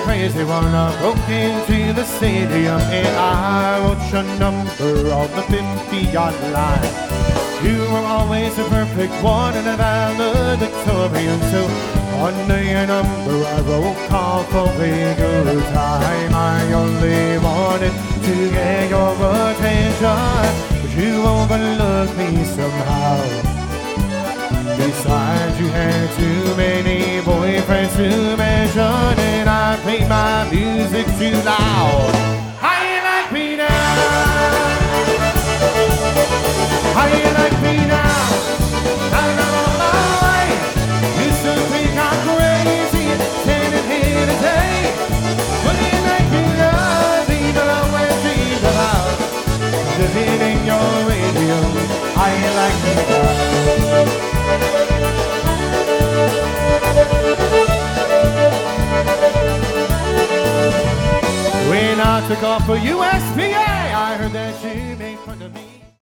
crazy one. I broke into the stadium and I wrote your number on the 50-yard line. You were always the perfect one and a valedictorian. So under your number I wrote call for a good time. I only wanted to get your attention, but you overlooked me somehow. Besides, you had too many boyfriends to mention, and I played my music too loud. How you like me now? How you like me now? Now I'm on my way. Used to think I'm crazy, standing here today. But you like me now? People always dream about living in your radio. How you like me now? When I took off for USPA, I heard that you made fun of me.